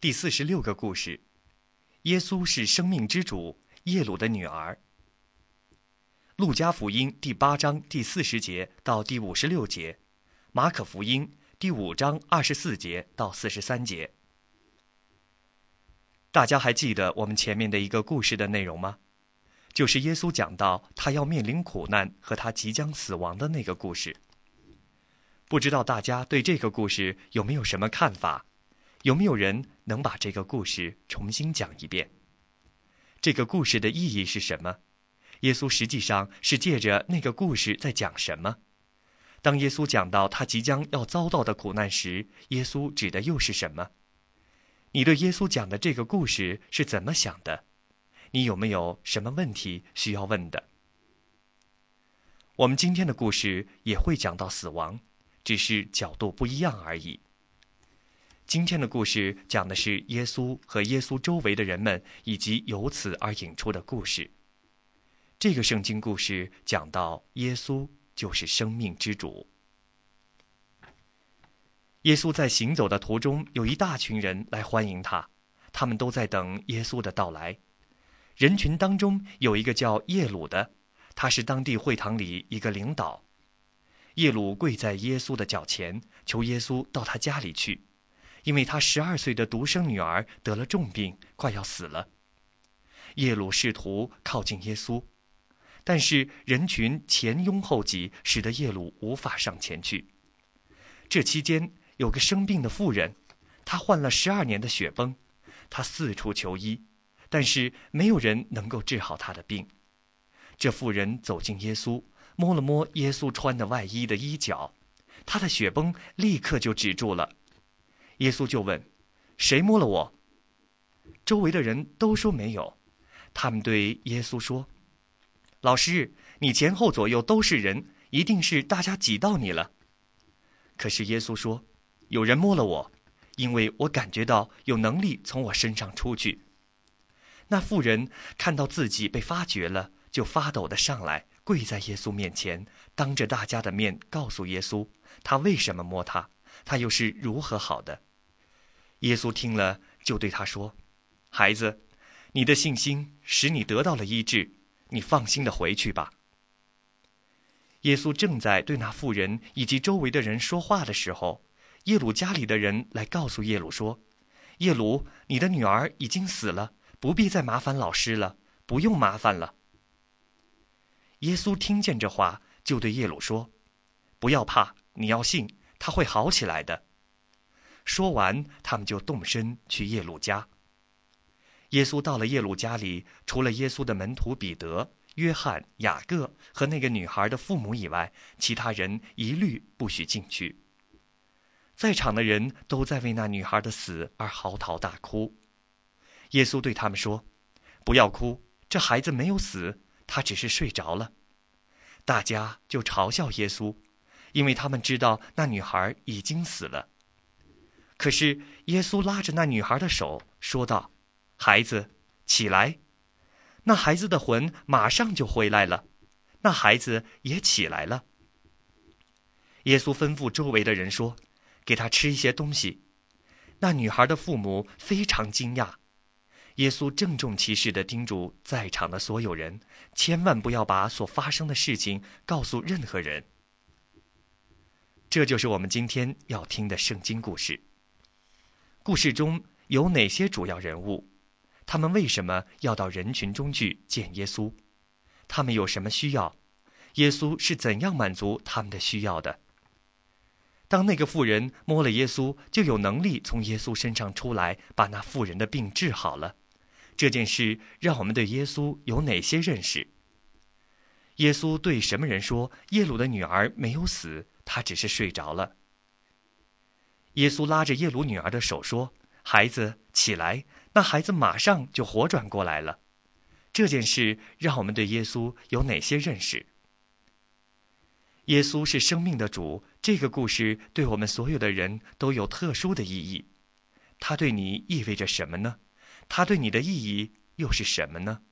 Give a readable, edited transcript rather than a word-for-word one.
第46个故事，耶稣是生命之主，耶鲁的女儿。路加福音第8章第40节到第56节，马可福音第5章24节到43节。大家还记得我们前面的一个故事的内容吗？就是耶稣讲到他要面临苦难和他即将死亡的那个故事。不知道大家对这个故事有没有什么看法？有没有人能把这个故事重新讲一遍？这个故事的意义是什么？耶稣实际上是借着那个故事在讲什么？当耶稣讲到他即将要遭到的苦难时，耶稣指的又是什么？你对耶稣讲的这个故事是怎么想的？你有没有什么问题需要问的？我们今天的故事也会讲到死亡，只是角度不一样而已。今天的故事讲的是耶稣和耶稣周围的人们以及由此而引出的故事。这个圣经故事讲到耶稣就是生命之主。耶稣在行走的途中，有一大群人来欢迎他，他们都在等耶稣的到来。人群当中有一个叫耶鲁的，他是当地会堂里一个领导。耶鲁跪在耶稣的脚前，求耶稣到他家里去，因为他12岁的独生女儿得了重病，快要死了。耶鲁试图靠近耶稣，但是人群前拥后挤，使得耶鲁无法上前去。这期间有个生病的妇人，她患了12年的血崩，她四处求医，但是没有人能够治好她的病。这妇人走近耶稣，摸了摸耶稣穿的外衣的衣角，她的血崩立刻就止住了。耶稣就问：谁摸了我？周围的人都说没有。他们对耶稣说：老师，你前后左右都是人，一定是大家挤到你了。可是耶稣说：有人摸了我，因为我感觉到有能力从我身上出去。那妇人看到自己被发觉了，就发抖地上来，跪在耶稣面前，当着大家的面告诉耶稣他为什么摸他，他又是如何好的。耶稣听了，就对他说：孩子，你的信心使你得到了医治，你放心地回去吧。耶稣正在对那妇人以及周围的人说话的时候，耶鲁家里的人来告诉耶鲁说：耶鲁，你的女儿已经死了，不必再麻烦老师了，不用麻烦了。耶稣听见这话，就对耶鲁说：不要怕，你要信，她会好起来的。说完，他们就动身去耶鲁家。耶稣到了耶鲁家里，除了耶稣的门徒彼得、约翰、雅各和那个女孩的父母以外，其他人一律不许进去。在场的人都在为那女孩的死而嚎啕大哭。耶稣对他们说：不要哭，这孩子没有死，他只是睡着了。大家就嘲笑耶稣，因为他们知道那女孩已经死了。可是耶稣拉着那女孩的手说道：孩子，起来。那孩子的魂马上就回来了，那孩子也起来了。耶稣吩咐周围的人说：给他吃一些东西。那女孩的父母非常惊讶。耶稣郑重其事地叮嘱在场的所有人，千万不要把所发生的事情告诉任何人。这就是我们今天要听的圣经故事。故事中有哪些主要人物？他们为什么要到人群中去见耶稣？他们有什么需要？耶稣是怎样满足他们的需要的？当那个妇人摸了耶稣，就有能力从耶稣身上出来，把那妇人的病治好了。这件事让我们对耶稣有哪些认识？耶稣对什么人说耶鲁的女儿没有死，她只是睡着了？耶稣拉着耶鲁女儿的手说：孩子，起来。那孩子马上就活转过来了。这件事让我们对耶稣有哪些认识？耶稣是生命的主，这个故事对我们所有的人都有特殊的意义。它对你意味着什么呢？它对你的意义又是什么呢？